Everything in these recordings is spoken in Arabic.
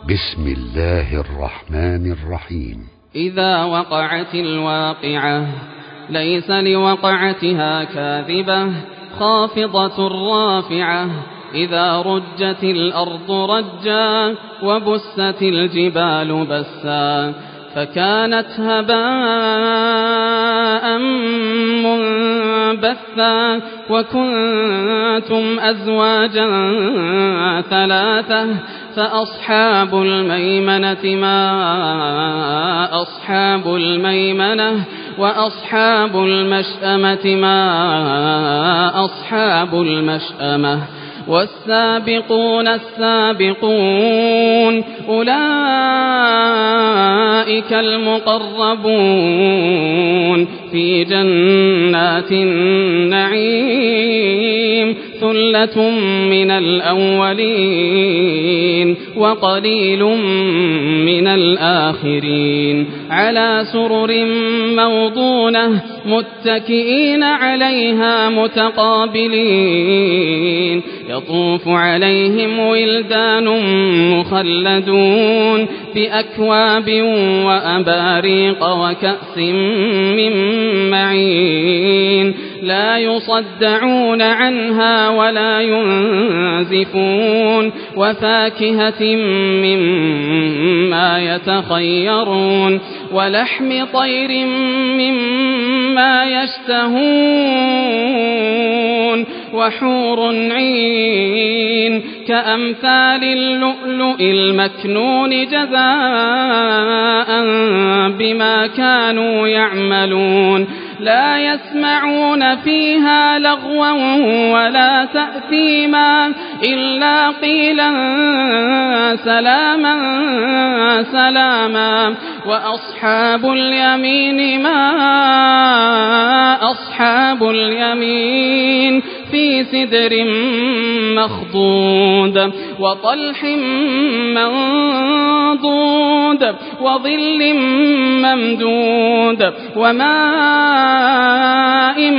بسم الله الرحمن الرحيم. إذا وقعت الواقعة ليس لوقعتها كاذبة خافضة رافعة إذا رجت الأرض رجا وبست الجبال بسا فكانت هباء منبثا وكنتم أزواجا ثلاثة فأصحاب الميمنة ما أصحاب الميمنة وأصحاب المشأمة ما أصحاب المشأمة والسابقون السابقون أولئك المقربون في جنات النعيم ثلة من الأولين وقليل من الآخرين على سرر موضونة متكئين عليها متقابلين يطوف عليهم ولدان مخلدون بأكواب وأباريق وكأس من معين لا يصدعون عنها ولا ينزفون وفاكهة مما يتخيرون ولحم طير مما يشتهون وحور عين كأمثال اللؤلؤ المكنون جزاء بما كانوا يعملون لا يسمعون فيها لغوا ولا تأثيما إلا قيلا سلاما سلاما وأصحاب اليمين ما أصحاب اليمين في سدر مخضود وطلح منضود وظل ممدود وماء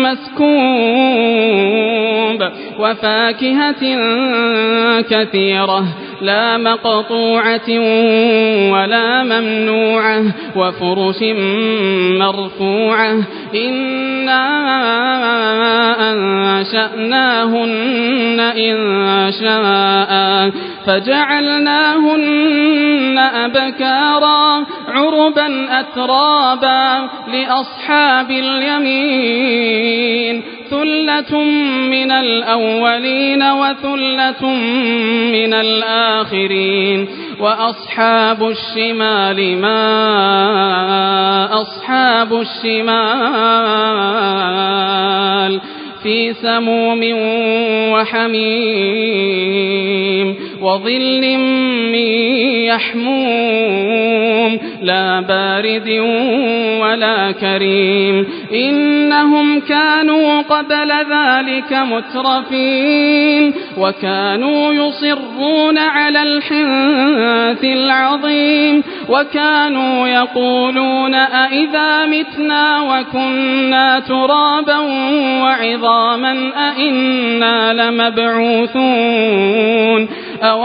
مسكوب وفاكهة كثيرة لا مقطوعة ولا ممنوعة وفرش مرفوعة إنا أنشأناهن إنشاء فجعلناهن أبكارا عربا أترابا لأصحاب اليمين ثلة من الأولين وثلة من الآخرين وأصحاب الشمال ما أصحاب الشمال في سموم وحميم وظل من يحموم لا بارد ولا كريم إنهم كانوا قبل ذلك مترفين وكانوا يصرون على الحنث العظيم وكانوا يقولون أئذا متنا وكنا ترابا وعظاما أئنا لمبعوثون أو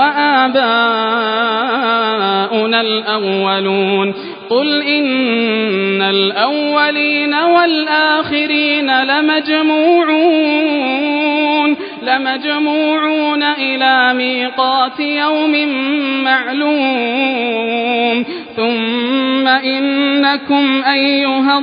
آباؤنا الأولون قل إن الأولين والآخرين لمجموعون إلى ميقات يوم معلوم ثم إنكم أيها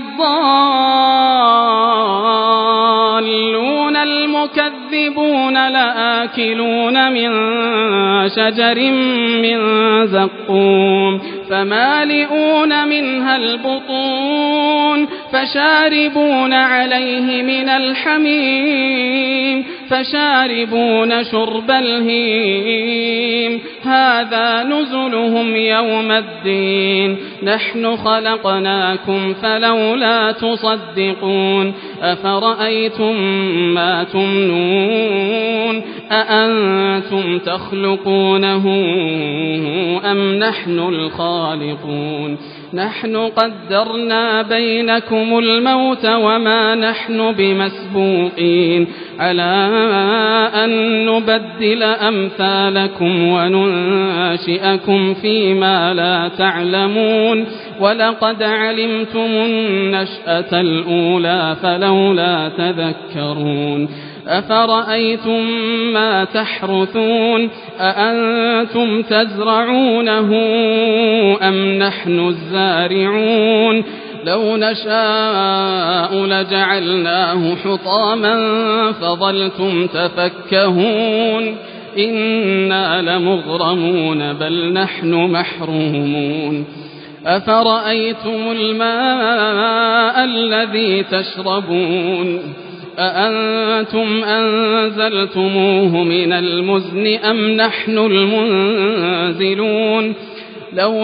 الضالون المكذبون لآكلون من شجر من زقوم فمالئون منها البطون فشاربون عليه من الحميم فشاربون شرب الهيم هذا نزلهم يوم الدين نحن خلقناكم فلولا تصدقون أفرأيتم ما تمنون أأنتم تخلقونه أم نحن الخالقون نحن قدرنا بينكم الموت وما نحن بمسبوقين على أن نبدل أمثالكم وننشئكم فيما لا تعلمون ولقد علمتم النشأة الأولى فلولا تذكرون أفرأيتم ما تحرثون أأنتم تزرعونه أم نحن الزارعون لو نشاء لجعلناه حطاما فظلتم تفكهون إنا لمغرمون بل نحن محرومون أفرأيتم الماء الذي تشربون أأنتم أنزلتموه من المزن أم نحن المنزلون لو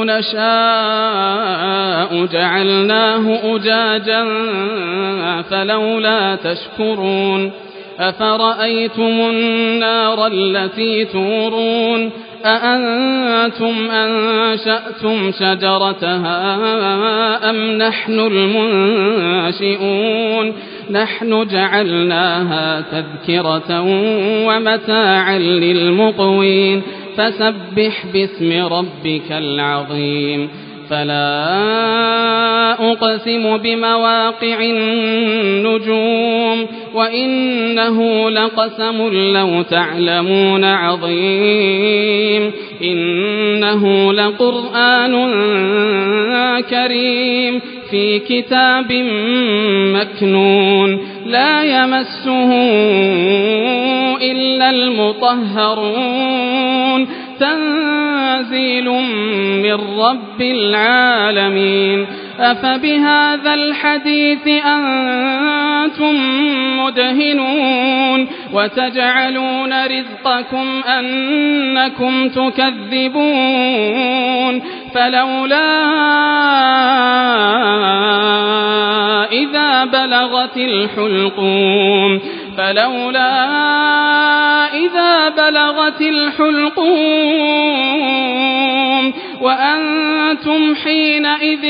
نشاء جعلناه أجاجا فلولا تشكرون أفرأيتم النار التي تورون أأنتم أنشأتم شجرتها أم نحن المنشئون نحن جعلناها تذكرة ومتاعا للمقوين فسبح باسم ربك العظيم فلا أقسم بمواقع النجوم وإنه لقسم لو تعلمون عظيم إنه لقرآن كريم في كتاب مكنون لا يمسه إلا المطهرون تنزيل من رب العالمين أفبهذا الحديث أنتم مدهنون وتجعلون رزقكم أنكم تكذبون فلولا إذا بلغت الحلقوم وأنتم حينئذ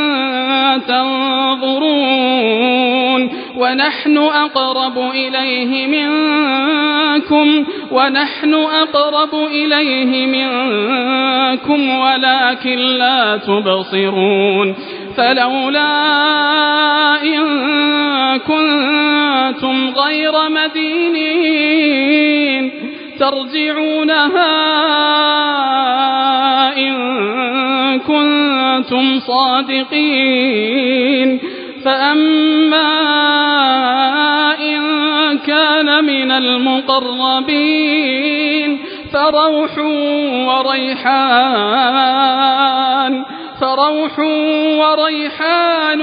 تنظرون ونحن أقرب إليه منكم ولكن لا تبصرون فلولا إن كنتم غير مدينين ترجعونها إن كنتم صادقين فأما إن كان من المقربين فروح وريحان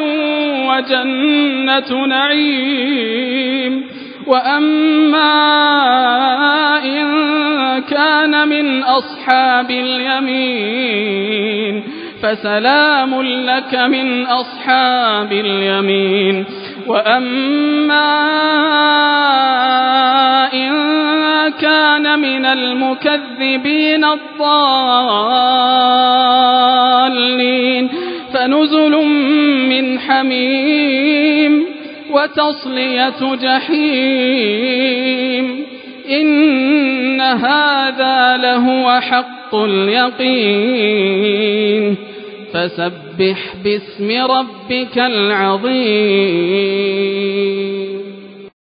وجنة نعيم وأما إن كان من أصحاب اليمين فسلام لك من أصحاب اليمين وأما إن كان من المكذبين الضالين فنزل من حميم وتصلية جحيم إن هذا لهو حق اليقين فسبح باسم ربك العظيم